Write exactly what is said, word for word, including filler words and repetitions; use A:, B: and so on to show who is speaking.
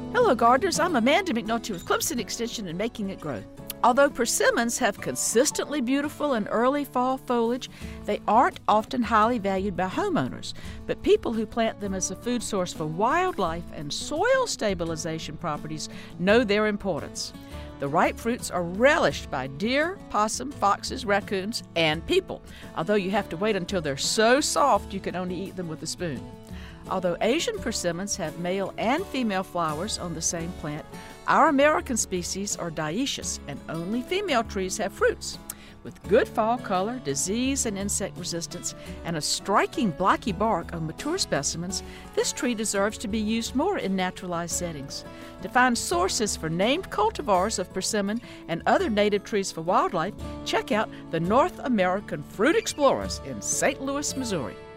A: Hello, gardeners. I'm Amanda McNulty with Clemson Extension and Making It Grow. Although persimmons have consistently beautiful and early fall foliage, they aren't often highly valued by homeowners. But people who plant them as a food source for wildlife and soil stabilization properties know their importance. The ripe fruits are relished by deer, possum, foxes, raccoons, and people, although you have to wait until they're so soft you can only eat them with a spoon. Although Asian persimmons have male and female flowers on the same plant, our American species are dioecious, and only female trees have fruits. With good fall color, disease and insect resistance, and a striking blacky bark on mature specimens, this tree deserves to be used more in naturalized settings. To find sources for named cultivars of persimmon and other native trees for wildlife, check out the North American Fruit Explorers in Saint Louis, Missouri.